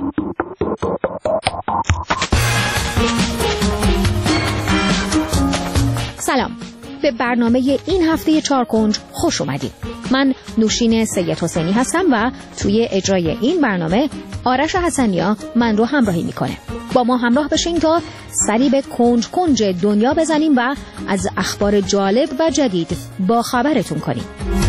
سلام، به برنامه این هفته چارکنج خوش اومدید. من نوشین سید حسینی هستم و توی اجرای این برنامه آرش حسنیا من رو همراهی میکنه. با ما همراه بشین تا سری به کنج دنیا بزنیم و از اخبار جالب و جدید با خبرتون کنیم.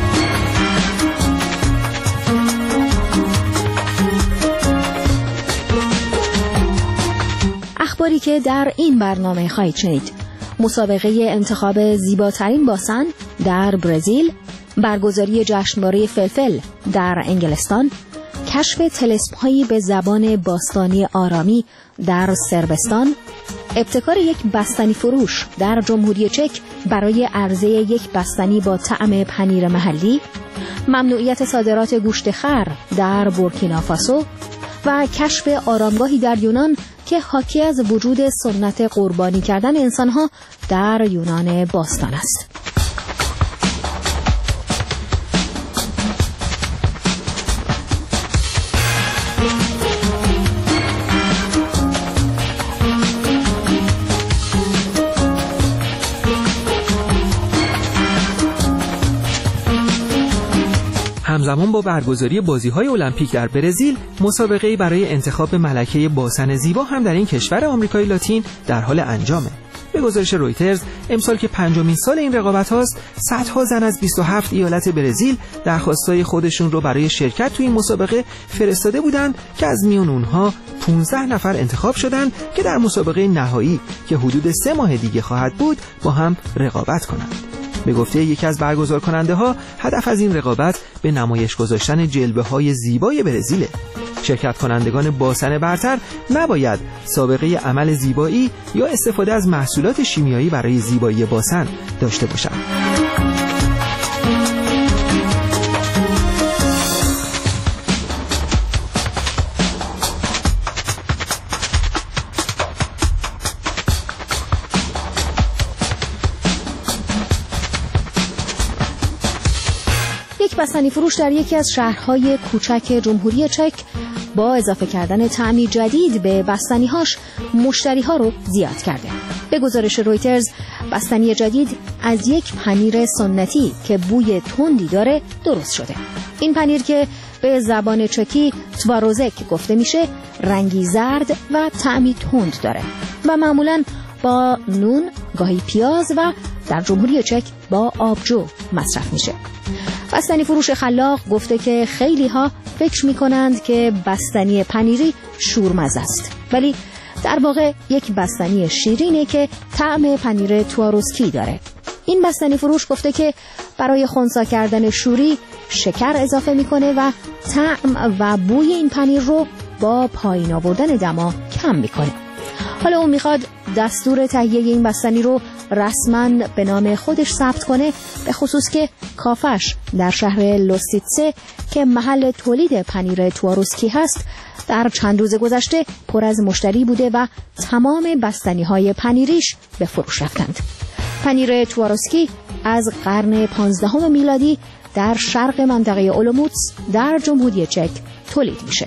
اخباری که در این برنامه خواهید شنید: مسابقه انتخاب زیباترین باسن در برزیل، برگزاری جشنواره فلفل در انگلستان، کشف طلسم‌هایی به زبان باستانی آرامی در صربستان، ابتکار یک بستنی فروش در جمهوری چک برای عرضه یک بستنی با طعم پنیر محلی، ممنوعیت صادرات گوشت خر در بورکینافاسو و کشف آرامگاهی در یونان که حاکی از وجود سنت قربانی کردن انسانها در یونان باستان است. همزمان با برگزاری بازی‌های المپیک در برزیل، مسابقه‌ای برای انتخاب ملکه باسن زیبا هم در این کشور آمریکای لاتین در حال انجامه. به گزارش رویترز، امسال که 5مین سال این رقابت هاست، صدها زن از 27 ایالت برزیل درخواستای خودشون رو برای شرکت توی این مسابقه فرستاده بودند که از میان اونها 15 نفر انتخاب شدند که در مسابقه نهایی که حدود 3 ماه دیگه خواهد بود با هم رقابت کنند. به گفته یکی از برگزار کننده ها، هدف از این رقابت به نمایش گذاشتن جلوه های زیبای برزیله. شرکت کنندگان باسن برتر نباید سابقه عمل زیبایی یا استفاده از محصولات شیمیایی برای زیبایی باسن داشته باشند. یک بستنی فروش در یکی از شهرهای کوچک جمهوری چک با اضافه کردن طعمی جدید به بستنی‌هاش مشتری‌ها رو زیاد کرده. به گزارش رویترز، بستنی جدید از یک پنیر سنتی که بوی تندی داره درست شده. این پنیر که به زبان چکی تواروزک گفته میشه، رنگی زرد و طعمی تند داره و معمولاً با نون، گاهی پیاز و در جمهوری چک با آبجو مصرف میشه. بستنی فروش خلاق گفته که خیلی ها فکر میکنند که بستنی پنیری شورمزه است، ولی در واقع یک بستنی شیرینه که طعم پنیر تواروسکی داره. این بستنی فروش گفته که برای خنثی کردن شوری شکر اضافه میکنه و طعم و بوی این پنیر رو با پایین آوردن دما کم میکنه. حالا اون میخواد دستور تهیه این بستنی رو رسما به نام خودش ثبت کنه، به خصوص که کافش در شهر لوسیتسه که محل تولید پنیر تواروسکی هست در چند روز گذشته پر از مشتری بوده و تمام بستنی‌های پنیریش به فروش رفتند. پنیر تواروسکی از قرن 15 میلادی در شرق منطقه اولوموتس در جمهوری چک تولید میشه.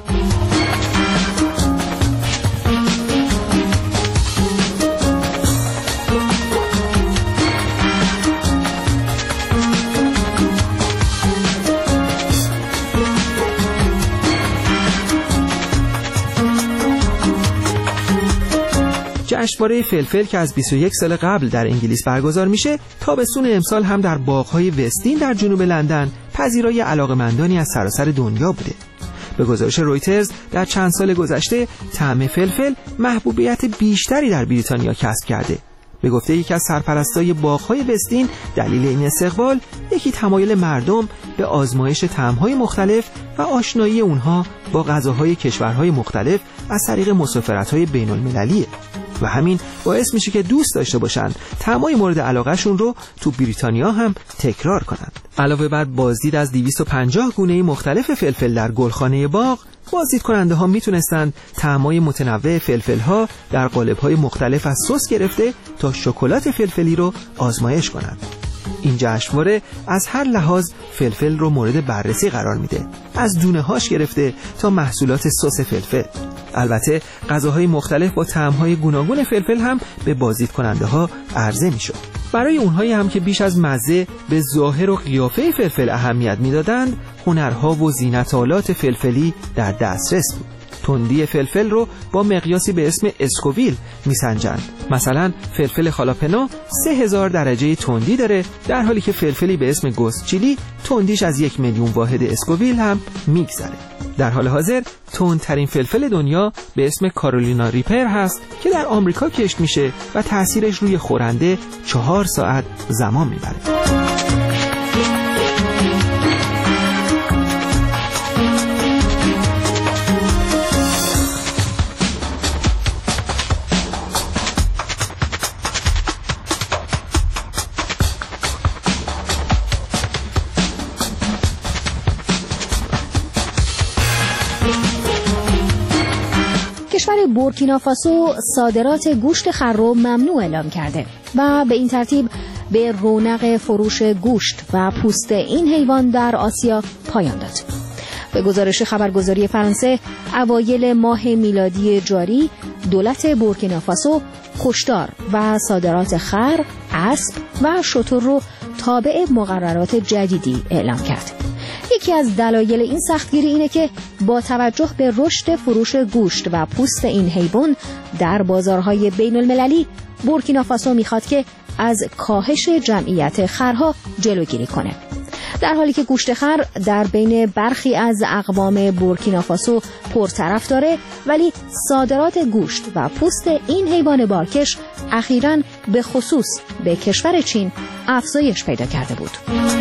جشنواره فلفل که از 21 سال قبل در انگلیس برگزار میشه، تابستون امسال هم در باغ‌های وستین در جنوب لندن پذیرای علاقه‌مندانی از سراسر دنیا بوده. به گزارش رویترز، در چند سال گذشته طعم فلفل محبوبیت بیشتری در بریتانیا کسب کرده. به گفته یکی از سرپرستای باغ‌های وستین، دلیل این استقبال یکی تمایل مردم به آزمایش طعم‌های مختلف و آشنایی اونها با غذاهای کشورهای مختلف از طریق مسافرت‌های بین‌المللیه و همین باعث میشه که دوست داشته باشن طعمای مورد علاقهشون رو تو بریتانیا هم تکرار کنن. علاوه بر بازدید از 250 گونه مختلف فلفل در گلخانه باغ، بازدید کننده ها میتونستند طعمای متنوع فلفل ها در قالب های مختلف از سس گرفته تا شکلات فلفلی رو آزمایش کنند. این جشنواره از هر لحاظ فلفل رو مورد بررسی قرار میده، از دونه‌هاش گرفته تا محصولات سس فلفل. البته غذاهای مختلف با طعم‌های گوناگون فلفل هم به بازدیدکننده‌ها عرضه میشد. برای اونهایی هم که بیش از مزه به ظاهر و قیافه فلفل اهمیت میدادند، هنرها و زینت‌آلات فلفلی در دسترس بود. تندی فلفل رو با مقیاسی به اسم اسکوویل میسنجند. مثلا فلفل خالاپنو 3000 درجه تندی داره، در حالی که فلفلی به اسم گوست چیلی تندیش از 1,000,000 واحد اسکوویل هم میگذره. در حال حاضر تندترین فلفل دنیا به اسم کارولینا ریپر هست که در آمریکا کشت میشه و تأثیرش روی خورنده 4 ساعت زمان میبره. کشور بورکینافاسو صادرات گوشت خر رو ممنوع اعلام کرده و به این ترتیب به رونق فروش گوشت و پوست این حیوان در آسیا پایان داد. به گزارش خبرگزاری فرانسه، اوایل ماه میلادی جاری دولت بورکینافاسو کشتار و صادرات خر، اسب و شتر رو تابع مقررات جدیدی اعلام کرد. یکی از دلایل این سختگیری اینه که با توجه به رشد فروش گوشت و پوست این حیوان در بازارهای بین المللی، بورکینافاسو میخواد که از کاهش جمعیت خرها جلوگیری کنه. در حالی که گوشت خر در بین برخی از اقوام بورکینافاسو پرطرف داره، ولی صادرات گوشت و پوست این حیوان بارکش اخیراً به خصوص به کشور چین افزایش پیدا کرده بود.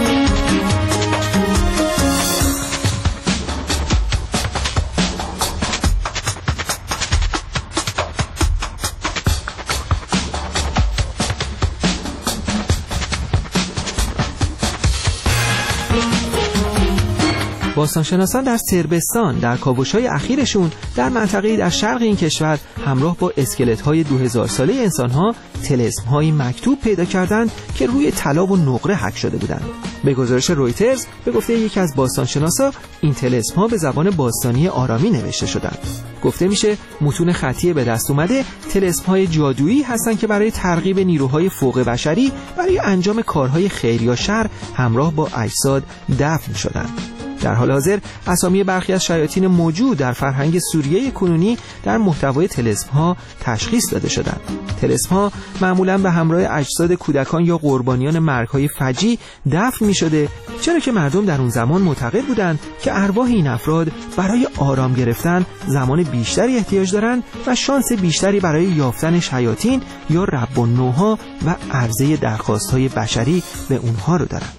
باستانشناسان در صربستان در کاوش‌های اخیرشون در منطقه‌ای در شرق این کشور همراه با اسکلت‌های 2000 ساله انسان‌ها طلسم‌های مکتوب پیدا کردند که روی طلا و نقره حک شده بودند. به گزارش رویترز به گفته یکی از باستانشناسا، این طلسم‌ها به زبان باستانی آرامی نوشته شدند. گفته میشه متون خطی به دست اومده طلسم‌های جادویی هستند که برای ترغیب نیروهای فوق بشری برای انجام کارهای خیر یا شر همراه با اجساد دفن شدند. در حال حاضر اسامی برخی از شیاطین موجود در فرهنگ سوریه کنونی در محتوای طلسم‌ها تشخیص داده شدند. طلسم‌ها معمولاً به همراه اجساد کودکان یا قربانیان مرگ‌های فجیع دفن می‌شده، چرا که مردم در اون زمان معتقد بودند که ارواح این افراد برای آرام گرفتن زمان بیشتری احتیاج دارند و شانس بیشتری برای یافتن شیاطین یا رب النوح‌ها و عرضه درخواست‌های بشری به اونها رو دارند.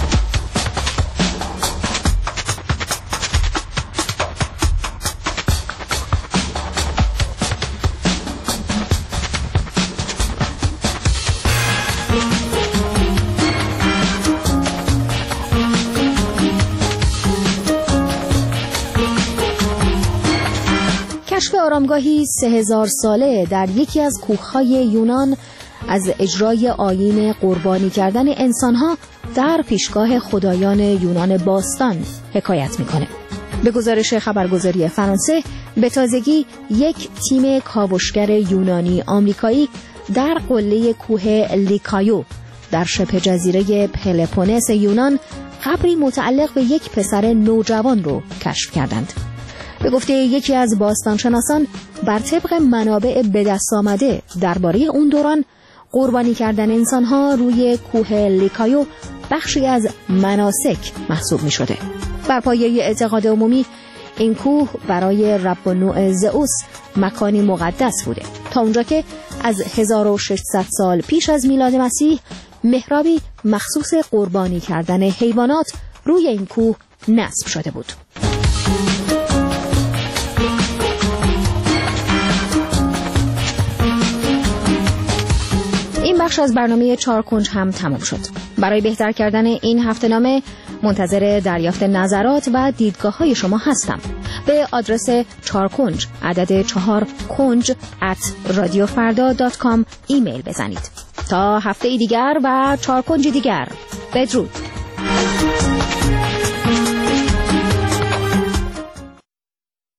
کشف آرامگاهی 3000 ساله در یکی از کوههای یونان از اجرای آیین قربانی کردن انسانها در پیشگاه خدایان یونان باستان حکایت میکنه. به گزارش خبرگزاری فرانسه، به تازگی یک تیم کاوشگر یونانی آمریکایی در قله کوه لیکایو در شبه جزیره پلپونس یونان قبری متعلق به یک پسر نوجوان رو کشف کردند. به گفته یکی از باستانشناسان، بر طبق منابع به دست آمده درباره اون دوران، قربانی کردن انسانها روی کوه لیکایو بخشی از مناسک محسوب می شده. بر پایه اعتقاد عمومی این کوه برای رب النوع زئوس مکانی مقدس بوده، تا اونجا که از 1600 سال پیش از میلاد مسیح محرابی مخصوص قربانی کردن حیوانات روی این کوه نصب شده بود. این بخش از برنامه 4 کنج هم تمام شد. برای بهتر کردن این هفته‌نامه منتظر دریافت نظرات و دیدگاه‌های شما هستم. به آدرس 4 کنج عدد 4 کنج @radiofarda.com ایمیل بزنید. تا هفته دیگر و 4 کنج دیگر، بدرود.